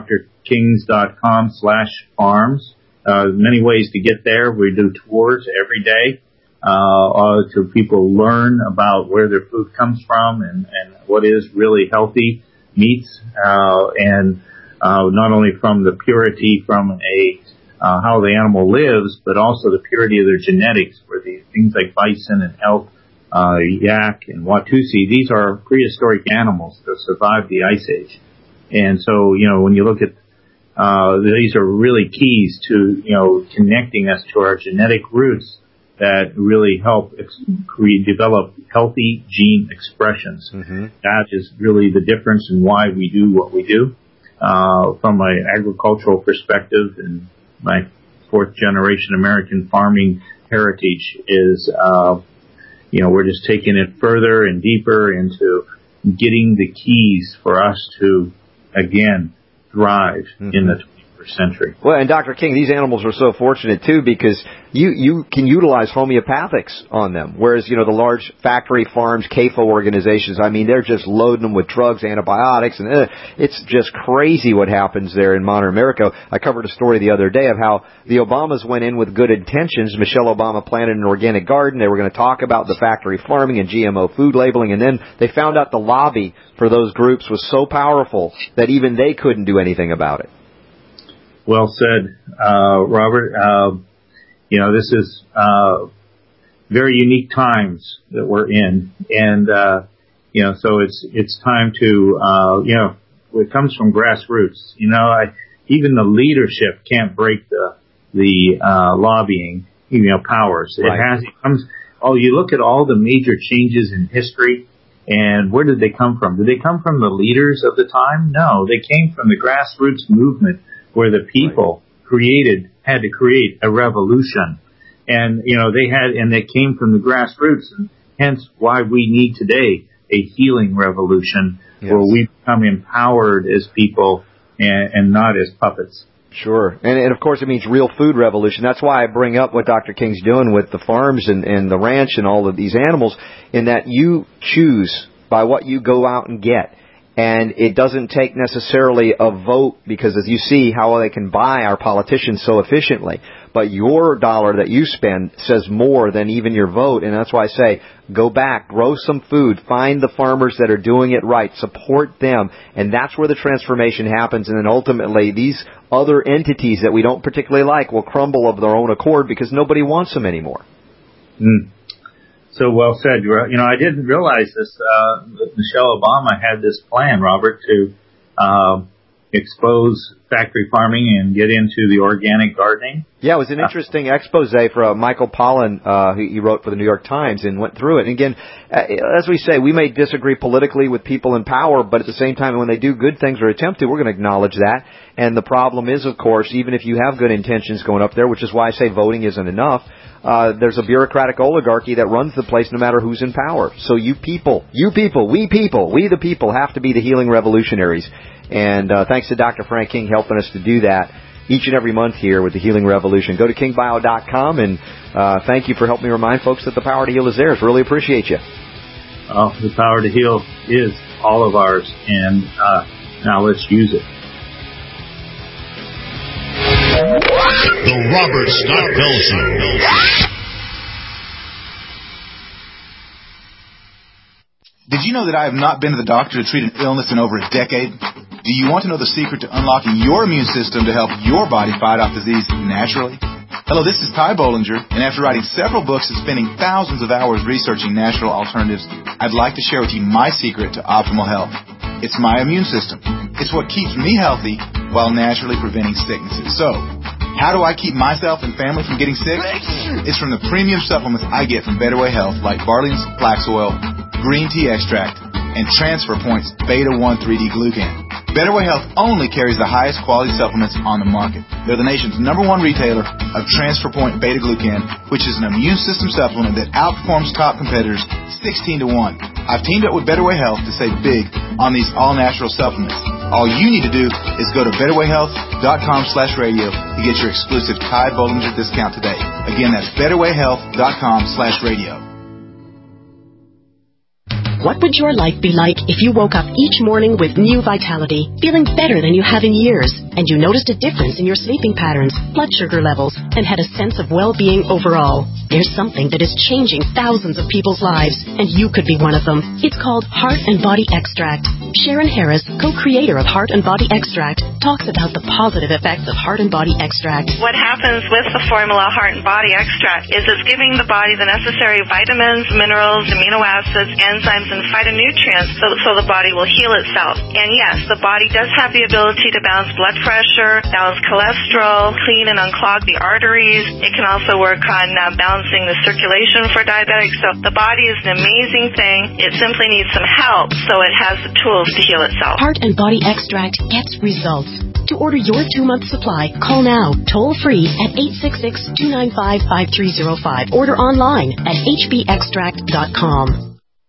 drkings.com/farms. Many ways to get there. We do tours every day. To people learn about where their food comes from and what is really healthy meats, and not only from the purity from how the animal lives, but also the purity of their genetics, where these things like bison and elk, yak and Watusi, these are prehistoric animals that survived the Ice Age. And so, when you look at these are really keys to connecting us to our genetic roots that really help develop healthy gene expressions. That is really the difference in why we do what we do. From an agricultural perspective, and my fourth generation American farming heritage is, we're just taking it further and deeper into getting the keys for us to, again, thrive in the 21st century. Well, and Dr. King, these animals are so fortunate too because you can utilize homeopathics on them, whereas the large factory farms, CAFO organizations, they're just loading them with drugs, antibiotics, and it's just crazy what happens there in modern America. I covered a story the other day of how the Obamas went in with good intentions. Michelle Obama planted an organic garden. They were going to talk about the factory farming and GMO food labeling, and then they found out the lobby for those groups was so powerful that even they couldn't do anything about it. Well said, Robert. This is very unique times that we're in, and so it's time to it comes from grassroots. Even the leadership can't break the lobbying powers. It comes. You look at all the major changes in history, and where did they come from? Did they come from the leaders of the time? No, they came from the grassroots movement where the people had to create a revolution. And, they came from the grassroots, and hence why we need today a healing revolution where we become empowered as people and not as puppets. Sure. And of course it means real food revolution. That's why I bring up what Dr. King's doing with the farms and the ranch and all of these animals, in that you choose by what you go out and get. And it doesn't take necessarily a vote, because as you see how they can buy our politicians so efficiently. But your dollar that you spend says more than even your vote. And that's why I say, go back, grow some food, find the farmers that are doing it right, support them. And that's where the transformation happens. And then ultimately these other entities that we don't particularly like will crumble of their own accord because nobody wants them anymore. So well said. I didn't realize this. Michelle Obama had this plan, Robert, to expose factory farming and get into the organic gardening. Yeah, it was an interesting expose for Michael Pollan, who he wrote for the New York Times, and went through it. And again, as we say, we may disagree politically with people in power, but at the same time, when they do good things or attempt to, we're going to acknowledge that. And the problem is, of course, even if you have good intentions going up there, which is why I say voting isn't enough, there's a bureaucratic oligarchy that runs the place no matter who's in power. So we the people have to be the healing revolutionaries. And thanks to Dr. Frank King helping us to do that each and every month here with the Healing Revolution. Go to kingbio.com, and thank you for helping me remind folks that the power to heal is theirs. Really appreciate you. Oh, the power to heal is all of ours, and now let's use it. The Robert Scott Bell Show. Did you know that I have not been to the doctor to treat an illness in over a decade? Do you want to know the secret to unlocking your immune system to help your body fight off disease naturally? Hello, this is Ty Bollinger, and after writing several books and spending thousands of hours researching natural alternatives, I'd like to share with you my secret to optimal health. It's my immune system. It's what keeps me healthy while naturally preventing sicknesses. So, how do I keep myself and family from getting sick? It's from the premium supplements I get from Better Way Health, like Barley's Flax Oil, Green Tea Extract, and Transfer Point's Beta-1 3D Glucan. Better Way Health only carries the highest quality supplements on the market. They're the nation's #1 retailer of Transfer Point Beta Glucan, which is an immune system supplement that outperforms top competitors 16 to 1. I've teamed up with Better Way Health to save big on these all-natural supplements. All you need to do is go to betterwayhealth.com/radio to get your exclusive Ty Bollinger discount today. Again, that's betterwayhealth.com/radio. What would your life be like if you woke up each morning with new vitality, feeling better than you have in years, and you noticed a difference in your sleeping patterns, blood sugar levels, and had a sense of well-being overall? There's something that is changing thousands of people's lives, and you could be one of them. It's called Heart and Body Extract. Sharon Harris, co-creator of Heart and Body Extract, talks about the positive effects of Heart and Body Extract. What happens with the formula Heart and Body Extract is it's giving the body the necessary vitamins, minerals, amino acids, enzymes, and phytonutrients so the body will heal itself. And yes, the body does have the ability to balance blood pressure, balance cholesterol, clean and unclog the arteries. It can also work on balancing the circulation for diabetics. So the body is an amazing thing. It simply needs some help so it has the tools to heal itself. Heart and Body Extract gets results. To order your 2-month supply, call now, toll free at 866-295-5305. Order online at hbextract.com.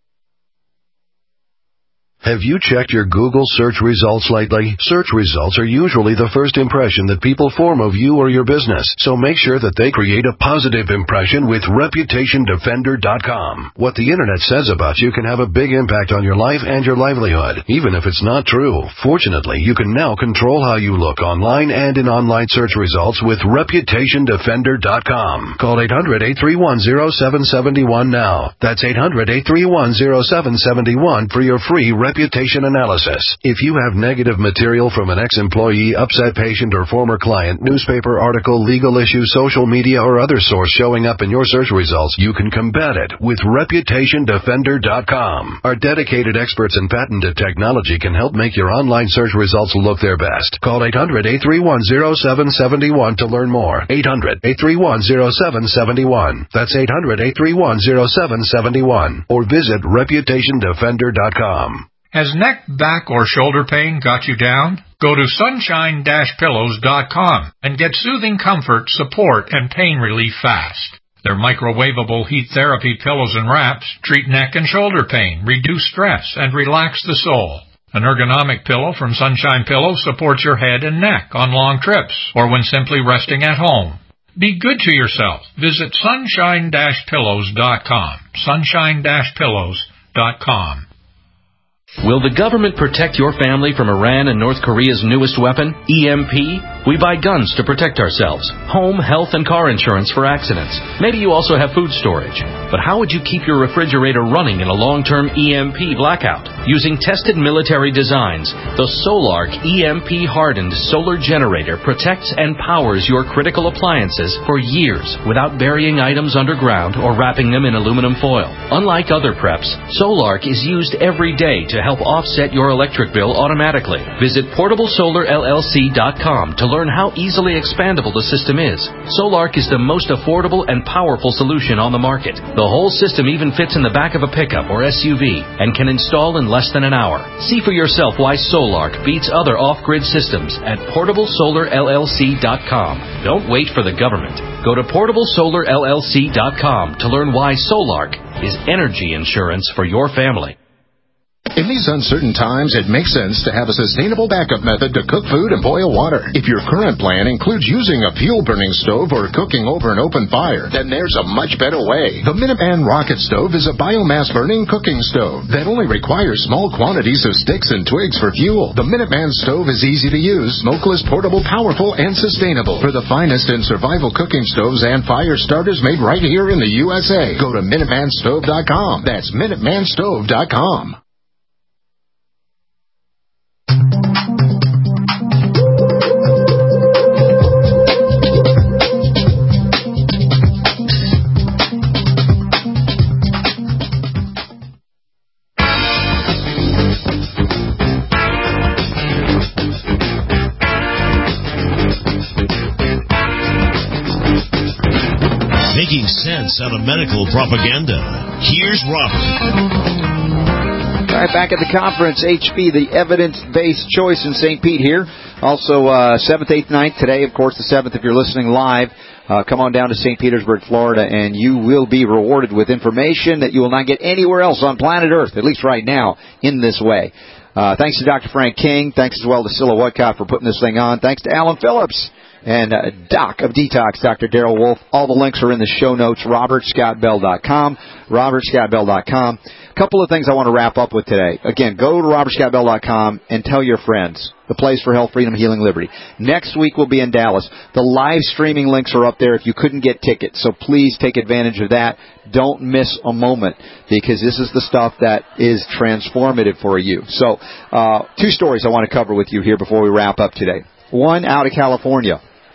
Have you checked your Google search results lately? Search results are usually the first impression that people form of you or your business, so make sure that they create a positive impression with ReputationDefender.com. What the Internet says about you can have a big impact on your life and your livelihood, even if it's not true. Fortunately, you can now control how you look online and in online search results with ReputationDefender.com. Call 800-831-0771 now. That's 800-831-0771 for your free reputation analysis. If you have negative material from an ex-employee, upset patient, or former client, newspaper article, legal issue, social media, or other source showing up in your search results, you can combat it with ReputationDefender.com. Our dedicated experts in patented technology can help make your online search results look their best. Call 800-831-0771 to learn more. 800-831-0771. That's 800-831-0771. Or visit ReputationDefender.com. Has neck, back, or shoulder pain got you down? Go to sunshine-pillows.com and get soothing comfort, support, and pain relief fast. Their microwavable heat therapy pillows and wraps treat neck and shoulder pain, reduce stress, and relax the soul. An ergonomic pillow from Sunshine Pillows supports your head and neck on long trips or when simply resting at home. Be good to yourself. Visit sunshine-pillows.com. Sunshine-pillows.com. Will the government protect your family from Iran and North Korea's newest weapon, EMP? We buy guns to protect ourselves, home, health, and car insurance for accidents. Maybe you also have food storage. But how would you keep your refrigerator running in a long-term EMP blackout? Using tested military designs, the Solark EMP-hardened solar generator protects and powers your critical appliances for years without burying items underground or wrapping them in aluminum foil. Unlike other preps, Solark is used every day to help offset your electric bill automatically. Visit PortableSolarLLC.com to learn how easily expandable the system is. Solark is the most affordable and powerful solution on the market. The whole system even fits in the back of a pickup or SUV and can install in less than an hour. See for yourself why Solark beats other off-grid systems at PortableSolarLLC.com. Don't wait for the government. Go to PortableSolarLLC.com to learn why Solark is energy insurance for your family. In these uncertain times, it makes sense to have a sustainable backup method to cook food and boil water. If your current plan includes using a fuel-burning stove or cooking over an open fire, then there's a much better way. The Minuteman Rocket Stove is a biomass-burning cooking stove that only requires small quantities of sticks and twigs for fuel. The Minuteman Stove is easy to use, smokeless, portable, powerful, and sustainable. For the finest in survival cooking stoves and fire starters made right here in the USA, go to MinutemanStove.com. That's MinutemanStove.com. Making sense out of medical propaganda. Here's Robert. All right, back at the conference, HB, the evidence-based choice in St. Pete here. Also, 7th, 8th, 9th. Today, of course, the 7th, if you're listening live. Come on down to St. Petersburg, Florida, and you will be rewarded with information that you will not get anywhere else on planet Earth, at least right now, in this way. Thanks to Dr. Frank King. Thanks as well to Scylla Woodcock for putting this thing on. Thanks to Alan Phillips and Doc of Detox, Dr. Darrell Wolf. All the links are in the show notes, robertscottbell.com, robertscottbell.com. A couple of things I want to wrap up with today. Again, go to robertscottbell.com and tell your friends. The place for health, freedom, healing, liberty. Next week we'll be in Dallas. The live streaming links are up there if you couldn't get tickets, so please take advantage of that. Don't miss a moment, because this is the stuff that is transformative for you. So, two stories I want to cover with you here before we wrap up today. One out of California.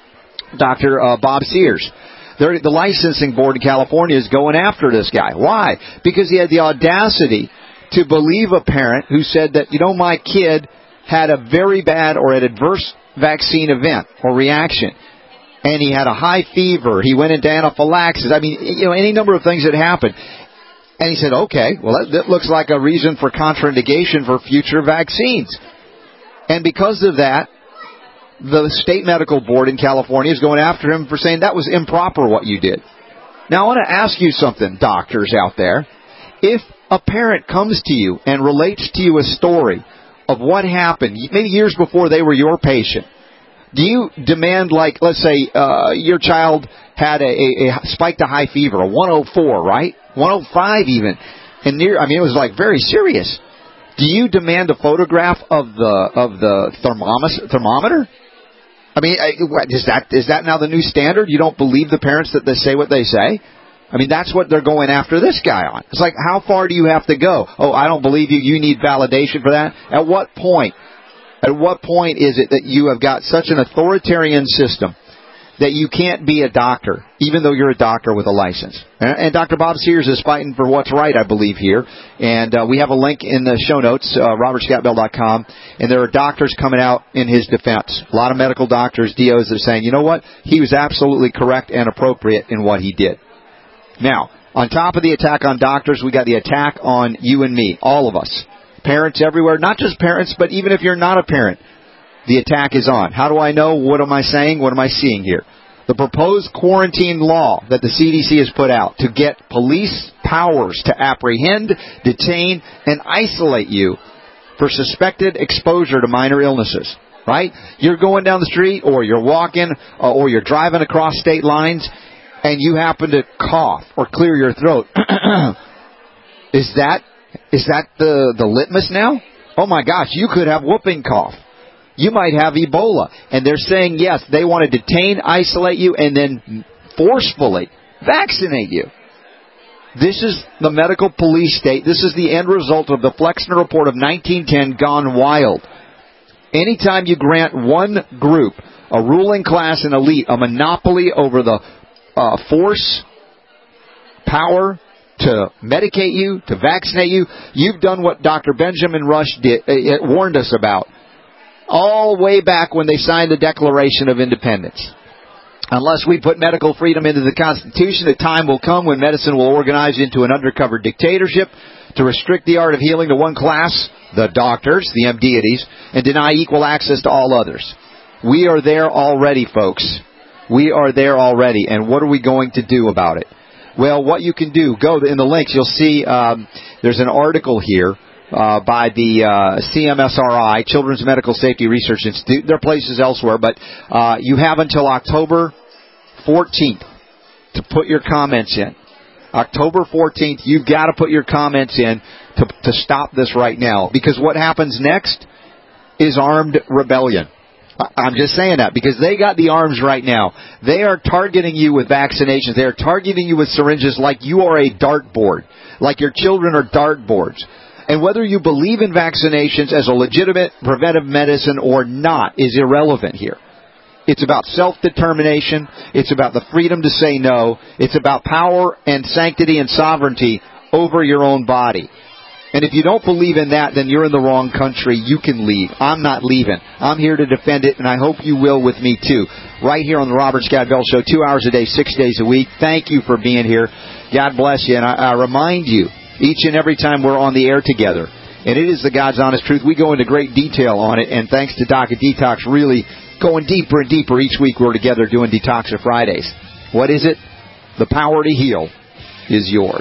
Dr. Bob Sears. The licensing board in California is going after this guy. Why? Because he had the audacity to believe a parent who said that, my kid had a very bad or an adverse vaccine event or reaction, and he had a high fever. He went into anaphylaxis. Any number of things that happened. And he said, okay, well, that looks like a reason for contraindication for future vaccines. And because of that, the state medical board in California is going after him for saying that was improper what you did. Now, I want to ask you something, doctors out there. If a parent comes to you and relates to you a story of what happened, maybe years before they were your patient, do you demand, like, let's say your child had a spiked a high fever, a 104, right? 105 even. And it was like very serious. Do you demand a photograph of the thermometer? Is that now the new standard? You don't believe the parents that they say what they say? That's what they're going after this guy on. It's like, how far do you have to go? Oh, I don't believe you. You need validation for that. At what point is it that you have got such an authoritarian system that you can't be a doctor, even though you're a doctor with a license? And Dr. Bob Sears is fighting for what's right, I believe, here. And we have a link in the show notes, robertscottbell.com, and there are doctors coming out in his defense. A lot of medical doctors, DOs, that are saying, you know what? He was absolutely correct and appropriate in what he did. Now, on top of the attack on doctors, we got the attack on you and me, all of us. parents everywhere, not just parents, but even if you're not a parent, the attack is on. How do I know? What am I saying? What am I seeing here? The proposed quarantine law that the CDC has put out to get police powers to apprehend, detain, and isolate you for suspected exposure to minor illnesses, right? You're going down the street, or you're walking, or you're driving across state lines, and you happen to cough or clear your throat. Is that the litmus now? Oh my gosh, you could have whooping cough. You might have Ebola. And they're saying, yes, they want to detain, isolate you, and then forcefully vaccinate you. This is the medical police state. This is the end result of the Flexner Report of 1910 gone wild. Anytime you grant one group, a ruling class and elite, a monopoly over the force, power to medicate you, to vaccinate you, you've done what Dr. Benjamin Rush warned us about all way back when they signed the Declaration of Independence. Unless we put medical freedom into the Constitution, a time will come when medicine will organize into an undercover dictatorship to restrict the art of healing to one class, the doctors, the MDities, and deny equal access to all others. We are there already, folks. We are there already. And what are we going to do about it? Well, what you can do, go in the links. You'll see there's an article here by the CMSRI, Children's Medical Safety Research Institute. There are places elsewhere, but you have until October 14th to put your comments in. October 14th, you've got to put your comments in to stop this right now. Because what happens next is armed rebellion. I'm just saying that because they got the arms right now. They are targeting you with vaccinations. They are targeting you with syringes like you are a dartboard, like your children are dartboards. And whether you believe in vaccinations as a legitimate preventive medicine or not is irrelevant here. It's about self-determination. It's about the freedom to say no. It's about power and sanctity and sovereignty over your own body. And if you don't believe in that, then you're in the wrong country. You can leave. I'm not leaving. I'm here to defend it, and I hope you will with me, too. Right here on the Robert Scott Bell Show, 2 hours a day, 6 days a week. Thank you for being here. God bless you. And I remind you, each and every time we're on the air together, and it is the God's honest truth, we go into great detail on it, and thanks to Doc of Detox really going deeper and deeper each week we're together doing Detoxer Fridays. What is it? The power to heal is yours.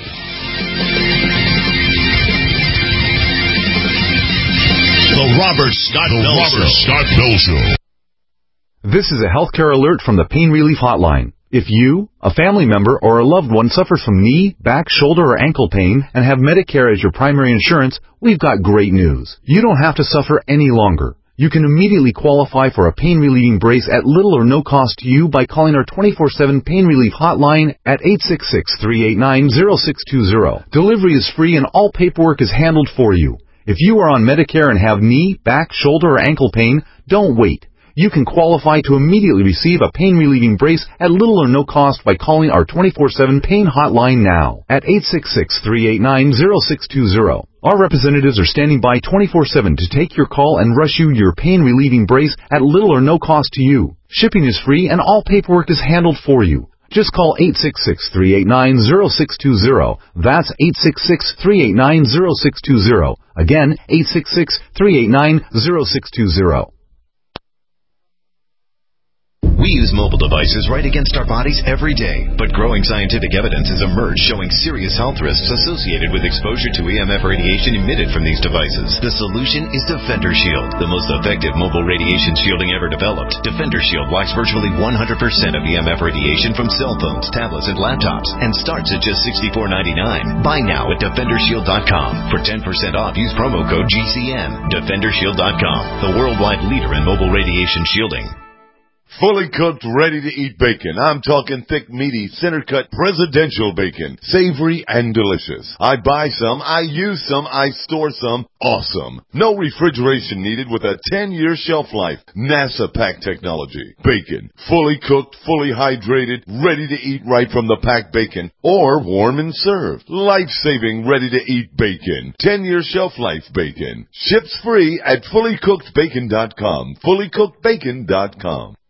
The Robert Scott Bell Show. This is a healthcare alert from the Pain Relief Hotline. If you, a family member, or a loved one suffers from knee, back, shoulder, or ankle pain and have Medicare as your primary insurance, we've got great news. You don't have to suffer any longer. You can immediately qualify for a pain-relieving brace at little or no cost to you by calling our 24/7 Pain Relief Hotline at 866-389-0620. Delivery is free and all paperwork is handled for you. If you are on Medicare and have knee, back, shoulder, or ankle pain, don't wait. You can qualify to immediately receive a pain-relieving brace at little or no cost by calling our 24/7 Pain Hotline now at 866-389-0620. Our representatives are standing by 24/7 to take your call and rush you your pain-relieving brace at little or no cost to you. Shipping is free and all paperwork is handled for you. Just call 866-389-0620. That's 866-389-0620. Again, 866-389-0620. We use mobile devices right against our bodies every day, but growing scientific evidence has emerged showing serious health risks associated with exposure to EMF radiation emitted from these devices. The solution is Defender Shield, the most effective mobile radiation shielding ever developed. Defender Shield blocks virtually 100% of EMF radiation from cell phones, tablets, and laptops, and starts at just $64.99. Buy now at DefenderShield.com. For 10% off, use promo code GCN. DefenderShield.com, the worldwide leader in mobile radiation shielding. Fully cooked, ready-to-eat bacon. I'm talking thick, meaty, center-cut presidential bacon. Savory and delicious. I buy some, I use some, I store some. Awesome. No refrigeration needed with a 10-year shelf life. NASA pack technology. Bacon. Fully cooked, fully hydrated, ready to eat right from the packed bacon. Or warm and served. Life-saving, ready-to-eat bacon. 10-year shelf life bacon. Ships free at fullycookedbacon.com. Fullycookedbacon.com.